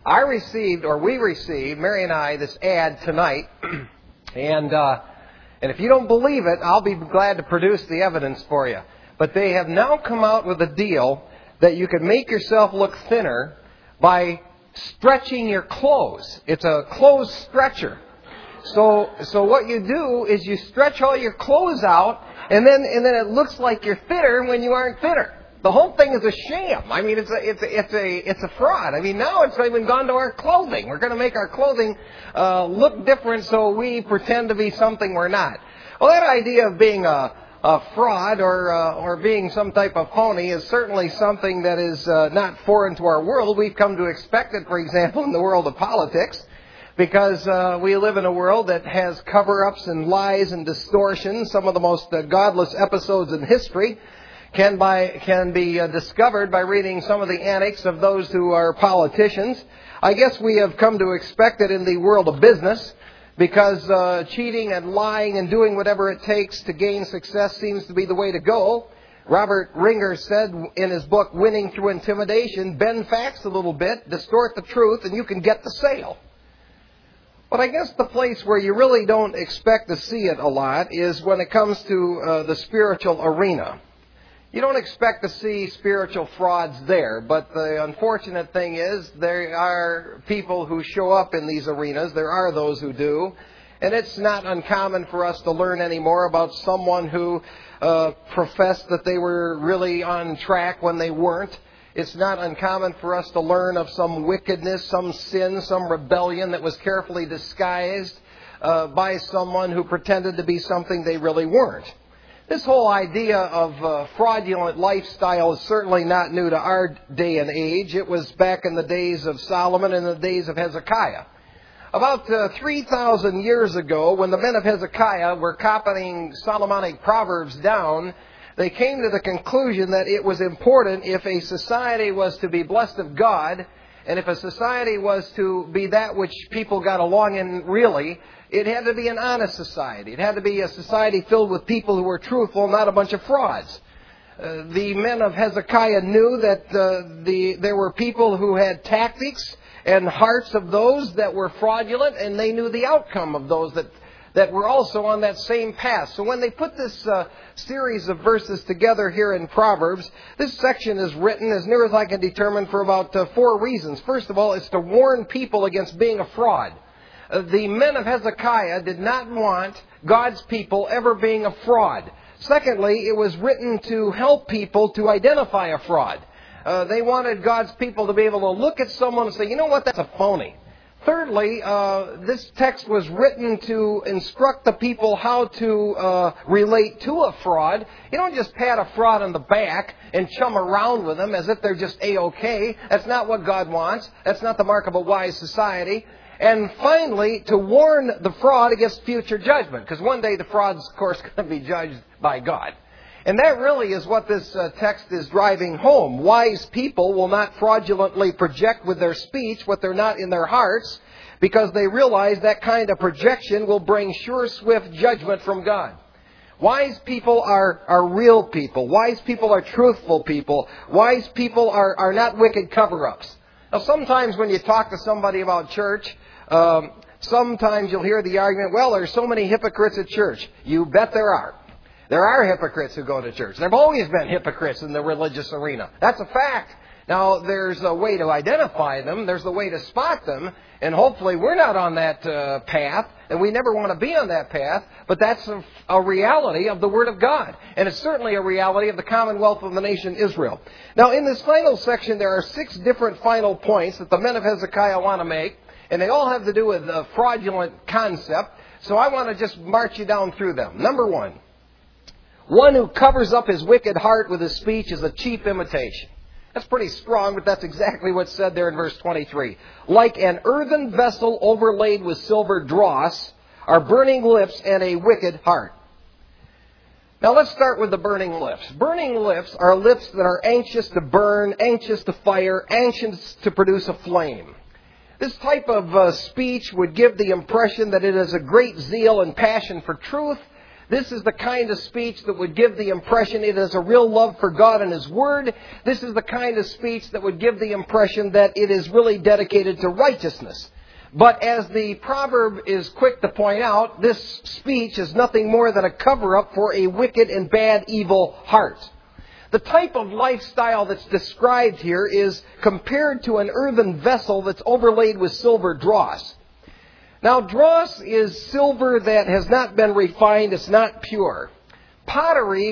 we received, Mary and I, this ad tonight. And if you don't believe it, I'll be glad to produce the evidence for you. But they have now come out with a deal that you can make yourself look thinner by stretching your clothes. It's a clothes stretcher. So what you do is you stretch all your clothes out, and then it looks like you're thinner when you aren't thinner. The whole thing is a sham. I mean, it's a fraud. I mean, now it's even gone to our clothing. We're going to make our clothing look different, so we pretend to be something we're not. Well, that idea of being a fraud or being some type of phony is certainly something that is not foreign to our world. We've come to expect it, for example, in the world of politics, because we live in a world that has cover-ups and lies and distortions. Some of the most godless episodes in history can be discovered by reading some of the antics of those who are politicians. I guess we have come to expect it in the world of business, because cheating and lying and doing whatever it takes to gain success seems to be the way to go. Robert Ringer said in his book, Winning Through Intimidation, bend facts a little bit, distort the truth, and you can get the sale. But I guess the place where you really don't expect to see it a lot is when it comes to the spiritual arena. You don't expect to see spiritual frauds there, but the unfortunate thing is there are people who show up in these arenas. There are those who do. And it's not uncommon for us to learn any more about someone who professed that they were really on track when they weren't. It's not uncommon for us to learn of some wickedness, some sin, some rebellion that was carefully disguised by someone who pretended to be something they really weren't. This whole idea of fraudulent lifestyle is certainly not new to our day and age. It was back in the days of Solomon and the days of Hezekiah. About 3,000 years ago, when the men of Hezekiah were copying Solomonic proverbs down, they came to the conclusion that it was important, if a society was to be blessed of God, and if a society was to be that which people got along in really, it had to be an honest society. It had to be a society filled with people who were truthful, not a bunch of frauds. The men of Hezekiah knew that there were people who had tactics and hearts of those that were fraudulent, and they knew the outcome of those that were also on that same path. So when they put this series of verses together here in Proverbs, this section is written, as near as I can determine, for about 4 reasons. First of all, it's to warn people against being a fraud. The men of Hezekiah did not want God's people ever being a fraud. Secondly, it was written to help people to identify a fraud. They wanted God's people to be able to look at someone and say, you know what, that's a phony. Thirdly, this text was written to instruct the people how to relate to a fraud. You don't just pat a fraud on the back and chum around with them as if they're just A-OK. That's not what God wants. That's not the mark of a wise society. And finally, to warn the fraud against future judgment, because one day the fraud's, of course, going to be judged by God. And that really is what this text is driving home. Wise people will not fraudulently project with their speech what they're not in their hearts, because they realize that kind of projection will bring sure, swift judgment from God. Wise people are real people. Wise people are truthful people. Wise people are not wicked cover-ups. Now, sometimes when you talk to somebody about church, sometimes you'll hear the argument, well, there's so many hypocrites at church. You bet there are. There are hypocrites who go to church. There have always been hypocrites in the religious arena. That's a fact. Now, there's a way to identify them. There's a way to spot them. And hopefully we're not on that path. And we never want to be on that path. But that's a reality of the Word of God. And it's certainly a reality of the commonwealth of the nation Israel. Now, in this final section, there are 6 different final points that the men of Hezekiah want to make. And they all have to do with a fraudulent concept. So I want to just march you down through them. Number 1. One who covers up his wicked heart with his speech is a cheap imitation. That's pretty strong, but that's exactly what's said there in verse 23. Like an earthen vessel overlaid with silver dross are burning lips and a wicked heart. Now let's start with the burning lips. Burning lips are lips that are anxious to burn, anxious to fire, anxious to produce a flame. This type of speech would give the impression that it is a great zeal and passion for truth, This is the kind of speech that would give the impression it has a real love for God and His Word. This is the kind of speech that would give the impression that it is really dedicated to righteousness. But as the proverb is quick to point out, this speech is nothing more than a cover-up for a wicked and bad, evil heart. The type of lifestyle that's described here is compared to an earthen vessel that's overlaid with silver dross. Now, dross is silver that has not been refined. It's not pure. Pottery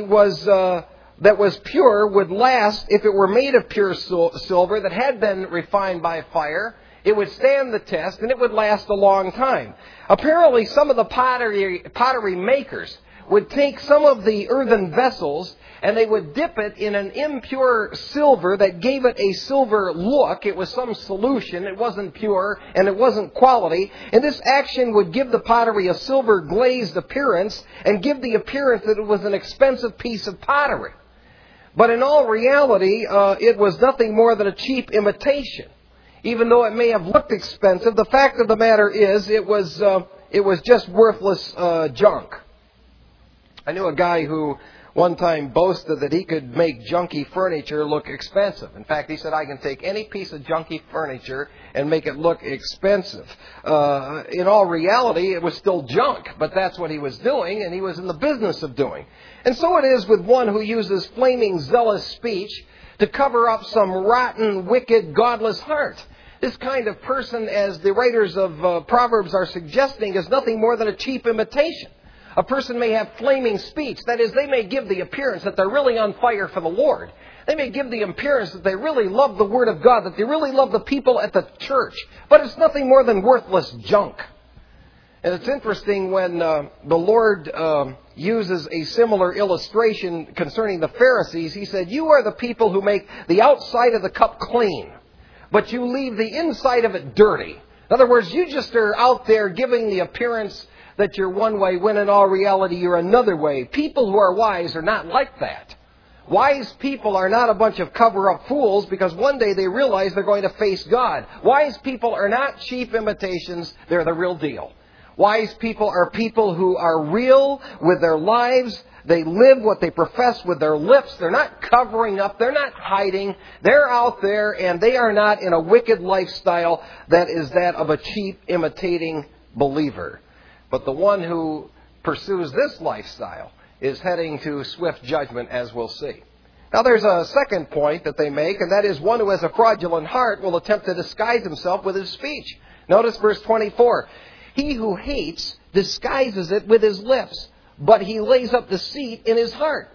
that was pure would last if it were made of pure silver that had been refined by fire. It would stand the test, and it would last a long time. Apparently, some of the pottery makers would take some of the earthen vessels and they would dip it in an impure silver that gave it a silver look. It was some solution. It wasn't pure and it wasn't quality. And this action would give the pottery a silver glazed appearance and give the appearance that it was an expensive piece of pottery. But in all reality, it was nothing more than a cheap imitation. Even though it may have looked expensive, the fact of the matter is it was just worthless junk. I knew a guy who one time boasted that he could make junky furniture look expensive. In fact, he said, I can take any piece of junky furniture and make it look expensive. In all reality, it was still junk, but that's what he was doing, and he was in the business of doing. And so it is with one who uses flaming, zealous speech to cover up some rotten, wicked, godless heart. This kind of person, as the writers of Proverbs are suggesting, is nothing more than a cheap imitation. A person may have flaming speech. That is, they may give the appearance that they're really on fire for the Lord. They may give the appearance that they really love the Word of God, that they really love the people at the church. But it's nothing more than worthless junk. And it's interesting when the Lord uses a similar illustration concerning the Pharisees. He said, you are the people who make the outside of the cup clean, but you leave the inside of it dirty. In other words, you just are out there giving the appearance that you're one way, when in all reality you're another way. People who are wise are not like that. Wise people are not a bunch of cover-up fools because one day they realize they're going to face God. Wise people are not cheap imitations. They're the real deal. Wise people are people who are real with their lives. They live what they profess with their lips. They're not covering up. They're not hiding. They're out there, and they are not in a wicked lifestyle that is that of a cheap imitating believer. But the one who pursues this lifestyle is heading to swift judgment, as we'll see. Now, there's a second point that they make, and that is one who has a fraudulent heart will attempt to disguise himself with his speech. Notice verse 24. He who hates disguises it with his lips, but he lays up deceit in his heart.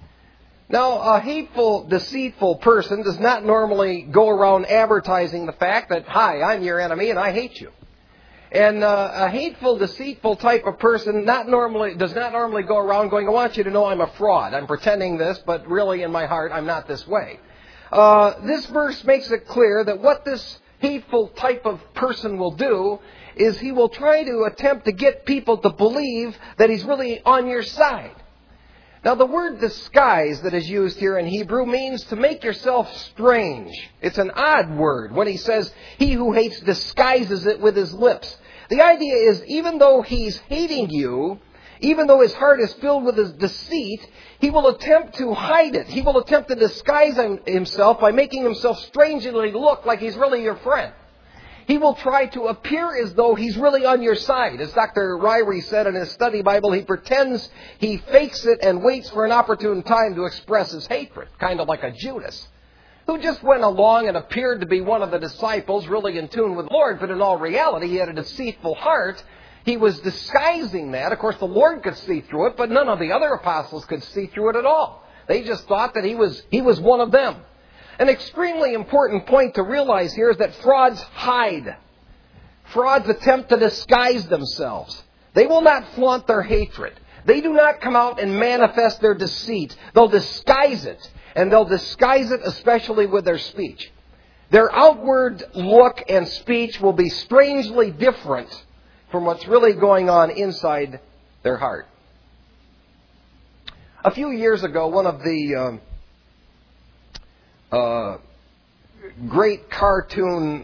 Now, a hateful, deceitful person does not normally go around advertising the fact that, hi, I'm your enemy and I hate you. And a hateful, deceitful type of person does not normally go around going, I want you to know I'm a fraud. I'm pretending this, but really in my heart I'm not this way. This verse makes it clear that what this hateful type of person will do is he will try to attempt to get people to believe that he's really on your side. Now, the word disguise that is used here in Hebrew means to make yourself strange. It's an odd word when he says, he who hates disguises it with his lips. The idea is, even though he's hating you, even though his heart is filled with his deceit, he will attempt to hide it. He will attempt to disguise himself by making himself strangely look like he's really your friend. He will try to appear as though he's really on your side. As Dr. Ryrie said in his study Bible, he pretends, he fakes it and waits for an opportune time to express his hatred, kind of like a Judas, who just went along and appeared to be one of the disciples, really in tune with the Lord, but in all reality, he had a deceitful heart. He was disguising that. Of course, the Lord could see through it, but none of the other apostles could see through it at all. They just thought that he was one of them. An extremely important point to realize here is that frauds hide. Frauds attempt to disguise themselves. They will not flaunt their hatred. They do not come out and manifest their deceit. They'll disguise it, and they'll disguise it especially with their speech. Their outward look and speech will be strangely different from what's really going on inside their heart. A few years ago, one of the great cartoon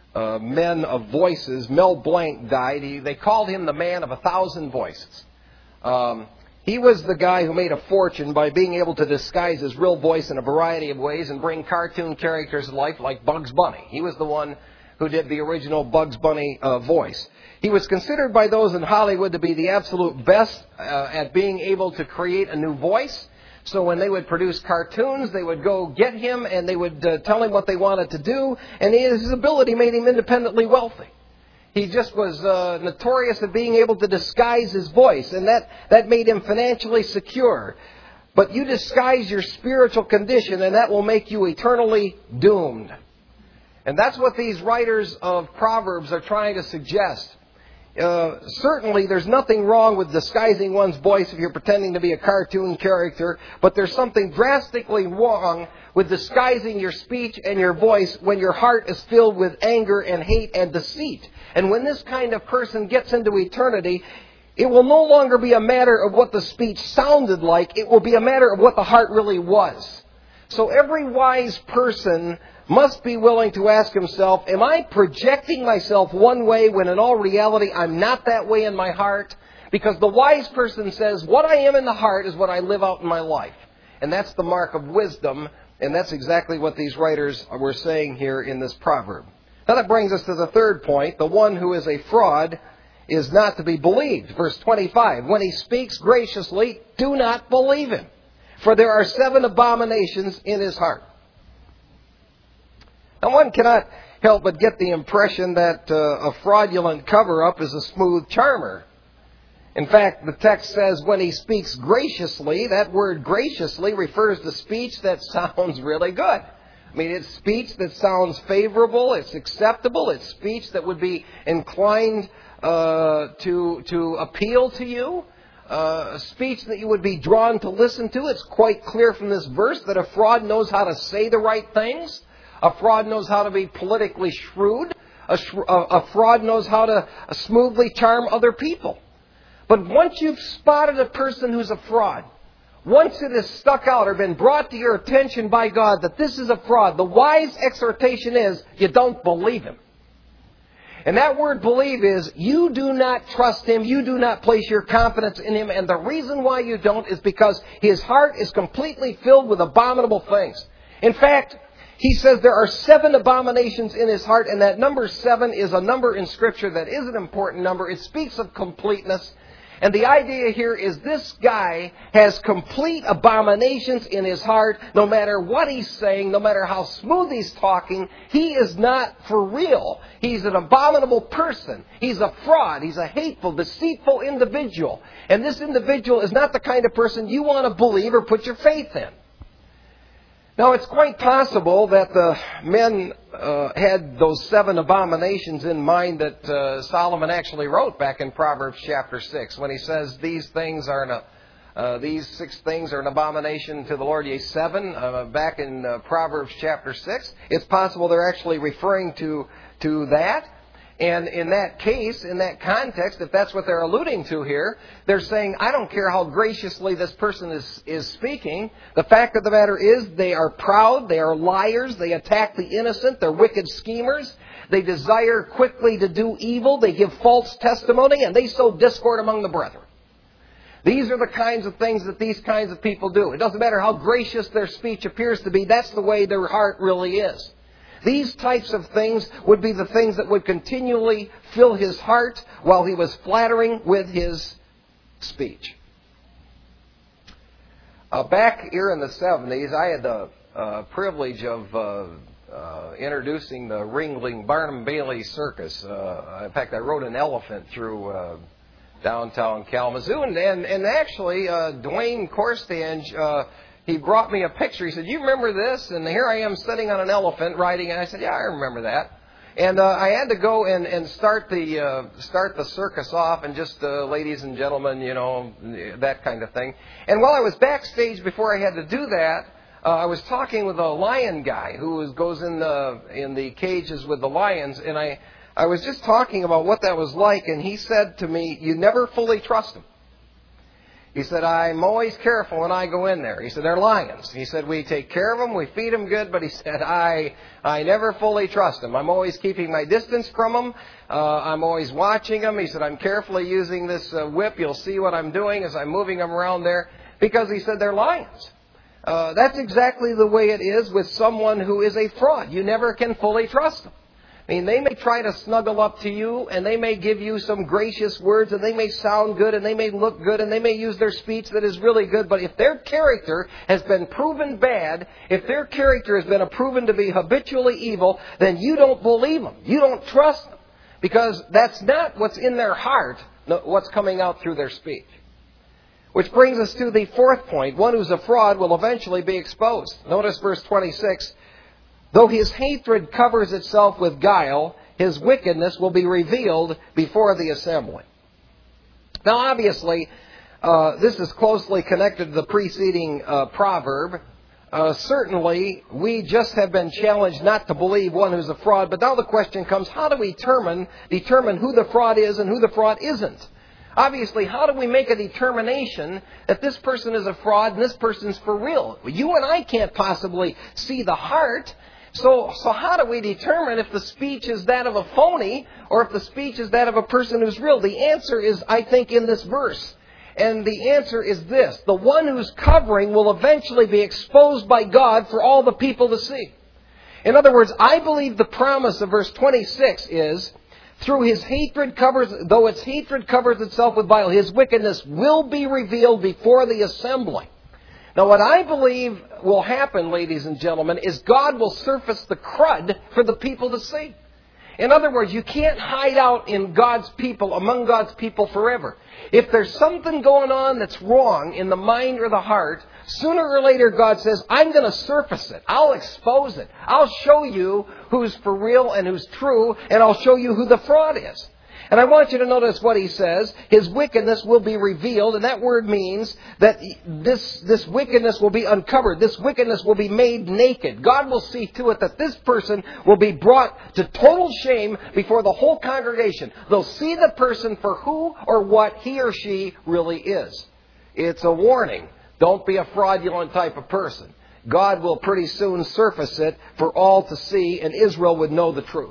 men of voices, Mel Blanc, died. They called him the man of 1,000 voices. He was the guy who made a fortune by being able to disguise his real voice in a variety of ways and bring cartoon characters to life like Bugs Bunny. He was the one who did the original Bugs Bunny voice. He was considered by those in Hollywood to be the absolute best at being able to create a new voice. So when they would produce cartoons, they would go get him and they would tell him what they wanted to do. And his ability made him independently wealthy. He just was notorious at being able to disguise his voice. And that made him financially secure. But you disguise your spiritual condition and that will make you eternally doomed. And that's what these writers of Proverbs are trying to suggest. Certainly there's nothing wrong with disguising one's voice if you're pretending to be a cartoon character, but there's something drastically wrong with disguising your speech and your voice when your heart is filled with anger and hate and deceit. And when this kind of person gets into eternity, it will no longer be a matter of what the speech sounded like, it will be a matter of what the heart really was. So every wise person must be willing to ask himself, am I projecting myself one way when in all reality I'm not that way in my heart? Because the wise person says, what I am in the heart is what I live out in my life. And that's the mark of wisdom, and that's exactly what these writers were saying here in this proverb. Now that brings us to the third point. The one who is a fraud is not to be believed. Verse 25, when he speaks graciously, do not believe him, for there are 7 abominations in his heart. Now, one cannot help but get the impression that a fraudulent cover-up is a smooth charmer. In fact, the text says when he speaks graciously, that word graciously refers to speech that sounds really good. I mean, it's speech that sounds favorable, it's acceptable, it's speech that would be inclined to appeal to you, a speech that you would be drawn to listen to. It's quite clear from this verse that a fraud knows how to say the right things. A fraud knows how to be politically shrewd. A fraud knows how to smoothly charm other people. But once you've spotted a person who's a fraud, once it is stuck out or been brought to your attention by God that this is a fraud, the wise exhortation is you don't believe him. And that word believe is you do not trust him, you do not place your confidence in him, and the reason why you don't is because his heart is completely filled with abominable things. In fact, he says there are 7 abominations in his heart, and that number 7 is a number in Scripture that is an important number. It speaks of completeness. And the idea here is this guy has complete abominations in his heart. No matter what he's saying, no matter how smooth he's talking, he is not for real. He's an abominable person. He's a fraud. He's a hateful, deceitful individual. And this individual is not the kind of person you want to believe or put your faith in. Now, it's quite possible that the men had those 7 abominations in mind that Solomon actually wrote back in Proverbs chapter 6 when he says these 6 things are an abomination to the Lord, yea, 7, back in Proverbs chapter 6. It's possible they're actually referring to that. And in that case, in that context, if that's what they're alluding to here, they're saying, I don't care how graciously this person is speaking. The fact of the matter is they are proud, they are liars, they attack the innocent, they're wicked schemers. They desire quickly to do evil, they give false testimony, and they sow discord among the brethren. These are the kinds of things that these kinds of people do. It doesn't matter how gracious their speech appears to be, that's the way their heart really is. These types of things would be the things that would continually fill his heart while he was flattering with his speech. Back here in the 70s, I had the privilege of introducing the Ringling Barnum Bailey Circus. In fact, I rode an elephant through downtown Kalamazoo. And actually, Dwayne Corstange... he brought me a picture. He said, you remember this? And here I am sitting on an elephant riding. And I said, yeah, I remember that. And I had to go and start the circus off and just, ladies and gentlemen, you know, that kind of thing. And while I was backstage before I had to do that, I was talking with a lion guy who goes in the cages with the lions. And I was just talking about what that was like. And he said to me, you never fully trust him. He said, I'm always careful when I go in there. He said, they're lions. He said, we take care of them, we feed them good, but he said, I never fully trust them. I'm always keeping my distance from them. I'm always watching them. He said, I'm carefully using this whip. You'll see what I'm doing as I'm moving them around there. Because he said, they're lions. That's exactly the way it is with someone who is a fraud. You never can fully trust them. I mean, they may try to snuggle up to you, and they may give you some gracious words, and they may sound good, and they may look good, and they may use their speech that is really good. But if their character has been proven bad, if their character has been proven to be habitually evil, then you don't believe them. You don't trust them. Because that's not what's in their heart, what's coming out through their speech. Which brings us to the fourth point. One who's a fraud will eventually be exposed. Notice verse 26. Though his hatred covers itself with guile, his wickedness will be revealed before the assembly. Now, obviously, this is closely connected to the preceding proverb. Certainly, we just have been challenged not to believe one who's a fraud. But now the question comes, how do we determine who the fraud is and who the fraud isn't? Obviously, how do we make a determination that this person is a fraud and this person's for real? You and I can't possibly see the heart. So how do we determine if the speech is that of a phony or if the speech is that of a person who's real? The answer is, I think, in this verse. And the answer is this. The one who's covering will eventually be exposed by God for all the people to see. In other words, I believe the promise of verse 26 is, though its hatred covers itself with bile, his wickedness will be revealed before the assembly. Now, what I believe will happen, ladies and gentlemen, is God will surface the crud for the people to see. In other words, you can't hide out in God's people, among God's people forever. If there's something going on that's wrong in the mind or the heart, sooner or later God says, I'm going to surface it. I'll expose it. I'll show you who's for real and who's true, and I'll show you who the fraud is. And I want you to notice what he says. His wickedness will be revealed, and that word means that this wickedness will be uncovered. This wickedness will be made naked. God will see to it that this person will be brought to total shame before the whole congregation. They'll see the person for who or what he or she really is. It's a warning. Don't be a fraudulent type of person. God will pretty soon surface it for all to see, and Israel would know the truth.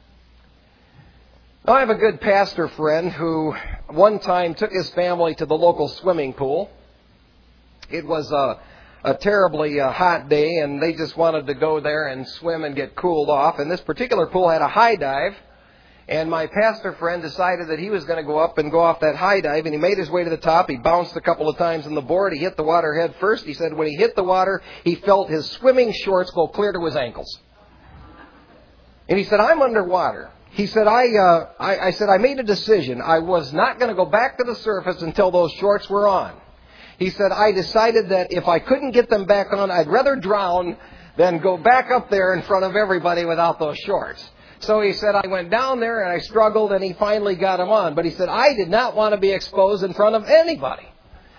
I have a good pastor friend who one time took his family to the local swimming pool. It was a terribly hot day, and they just wanted to go there and swim and get cooled off. And this particular pool had a high dive, and my pastor friend decided that he was going to go up and go off that high dive, and he made his way to the top. He bounced a couple of times on the board. He hit the water head first. He said when he hit the water, he felt his swimming shorts go clear to his ankles. And he said, I'm underwater. He said, I made a decision. I was not going to go back to the surface until those shorts were on. He said, I decided that if I couldn't get them back on, I'd rather drown than go back up there in front of everybody without those shorts. So he said, I went down there and I struggled and he finally got them on. But he said, I did not want to be exposed in front of anybody.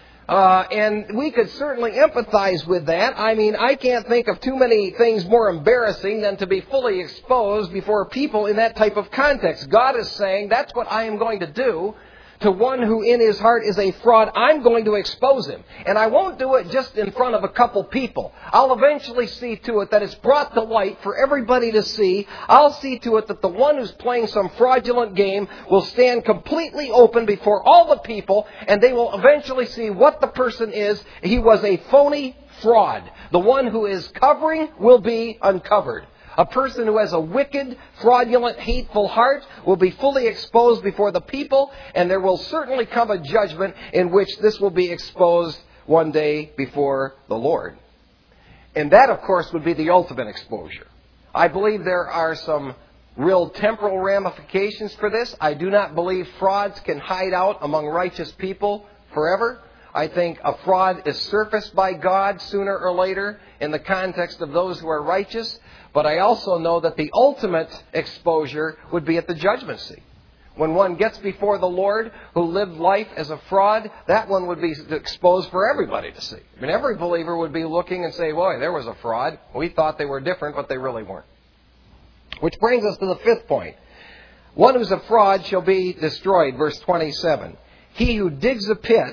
And we could certainly empathize with that. I mean, I can't think of too many things more embarrassing than to be fully exposed before people in that type of context. God is saying, that's what I am going to do to one who in his heart is a fraud. I'm going to expose him. And I won't do it just in front of a couple people. I'll eventually see to it that it's brought to light for everybody to see. I'll see to it that the one who's playing some fraudulent game will stand completely open before all the people, and they will eventually see what the person is. He was a phony fraud. The one who is covering will be uncovered. A person who has a wicked, fraudulent, hateful heart will be fully exposed before the people, and there will certainly come a judgment in which this will be exposed one day before the Lord. And that, of course, would be the ultimate exposure. I believe there are some real temporal ramifications for this. I do not believe frauds can hide out among righteous people forever. I think a fraud is surfaced by God sooner or later in the context of those who are righteous. But I also know that the ultimate exposure would be at the judgment seat. When one gets before the Lord who lived life as a fraud, that one would be exposed for everybody to see. I mean, every believer would be looking and say, boy, there was a fraud. We thought they were different, but they really weren't. Which brings us to the fifth point. One who's a fraud shall be destroyed, verse 27. He who digs a pit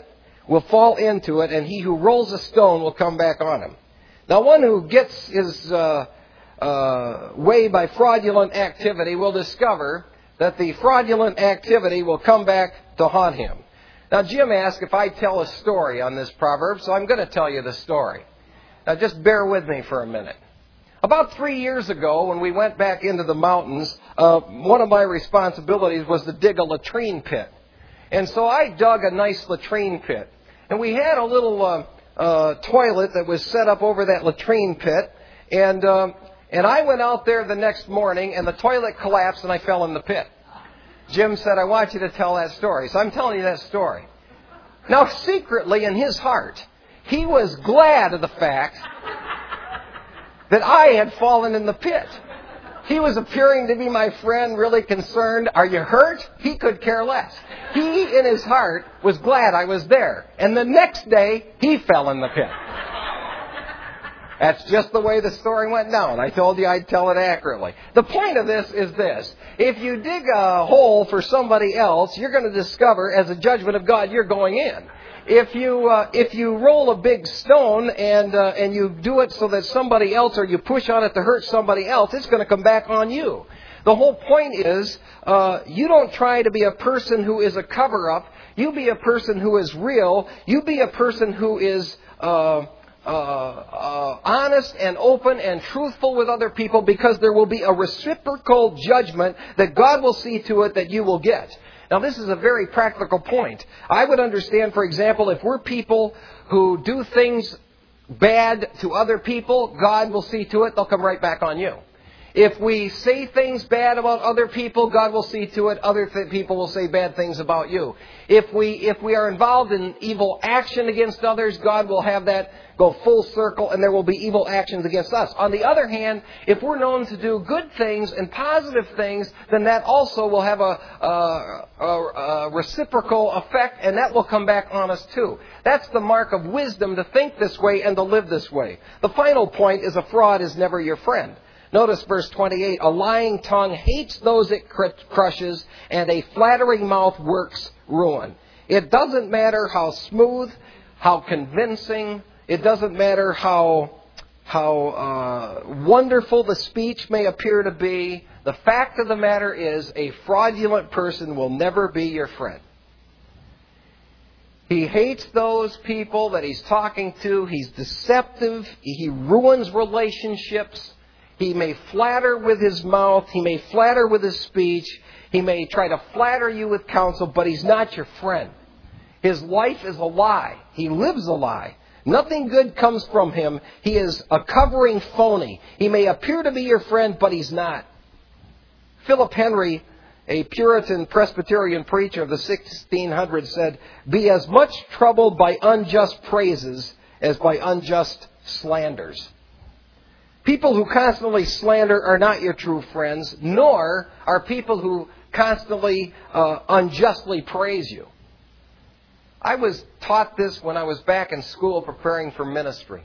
will fall into it, and he who rolls a stone will come back on him. Now, one who gets his way by fraudulent activity will discover that the fraudulent activity will come back to haunt him. Now, Jim asked if I'd tell a story on this proverb, so I'm going to tell you the story. Now, just bear with me for a minute. About 3 years ago, when we went back into the mountains, one of my responsibilities was to dig a latrine pit. And so I dug a nice latrine pit. And we had a little toilet that was set up over that latrine pit. And I went out there the next morning, and the toilet collapsed, and I fell in the pit. Jim said, I want you to tell that story. So I'm telling you that story. Now, secretly in his heart, he was glad of the fact that I had fallen in the pit. He was appearing to be my friend, really concerned. Are you hurt? He could care less. He, in his heart, was glad I was there. And the next day, he fell in the pit. That's just the way the story went down. I told you I'd tell it accurately. The point of this is this. If you dig a hole for somebody else, you're going to discover, as a judgment of God, you're going in. If you roll a big stone and you do it so that somebody else, or you push on it to hurt somebody else, it's going to come back on you. The whole point is, you don't try to be a person who is a cover-up. You be a person who is real. You be a person who is honest and open and truthful with other people, because there will be a reciprocal judgment that God will see to it that you will get. Now, this is a very practical point. I would understand, for example, if we're people who do things bad to other people, God will see to it, they'll come right back on you. If we say things bad about other people, God will see to it, other people will say bad things about you. If we are involved in evil action against others, God will have that go full circle, and there will be evil actions against us. On the other hand, if we're known to do good things and positive things, then that also will have a reciprocal effect, and that will come back on us too. That's the mark of wisdom, to think this way and to live this way. The final point is, a fraud is never your friend. Notice verse 28, a lying tongue hates those it crushes, and a flattering mouth works ruin. It doesn't matter how smooth, how convincing, it doesn't matter how wonderful the speech may appear to be. The fact of the matter is, a fraudulent person will never be your friend. He hates those people that he's talking to. He's deceptive. He ruins relationships. He may flatter with his mouth. He may flatter with his speech. He may try to flatter you with counsel, but he's not your friend. His life is a lie. He lives a lie. Nothing good comes from him. He is a covering phony. He may appear to be your friend, but he's not. Philip Henry, a Puritan Presbyterian preacher of the 1600s, said, "Be as much troubled by unjust praises as by unjust slanders." People who constantly slander are not your true friends, nor are people who constantly unjustly praise you. I was taught this when I was back in school preparing for ministry.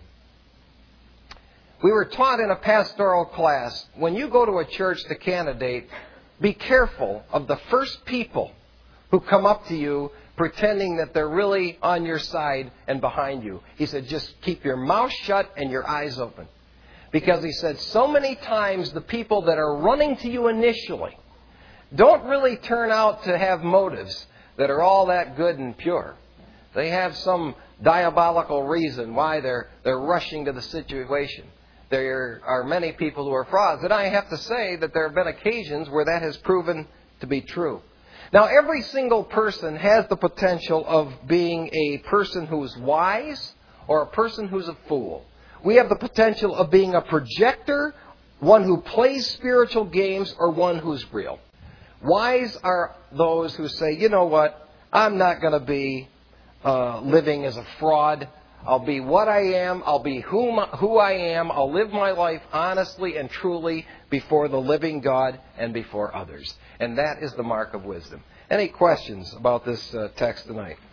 We were taught in a pastoral class, when you go to a church to candidate, be careful of the first people who come up to you pretending that they're really on your side and behind you. He said, just keep your mouth shut and your eyes open. Because he said, so many times the people that are running to you initially don't really turn out to have motives that are all that good and pure. They have some diabolical reason why they're rushing to the situation. There are many people who are frauds. And I have to say that there have been occasions where that has proven to be true. Now, every single person has the potential of being a person who's wise or a person who's a fool. We have the potential of being a projector, one who plays spiritual games, or one who's real. Wise are those who say, you know what, I'm not going to be living as a fraud. I'll be what I am. I'll be who I am. I'll live my life honestly and truly before the living God and before others. And that is the mark of wisdom. Any questions about this text tonight?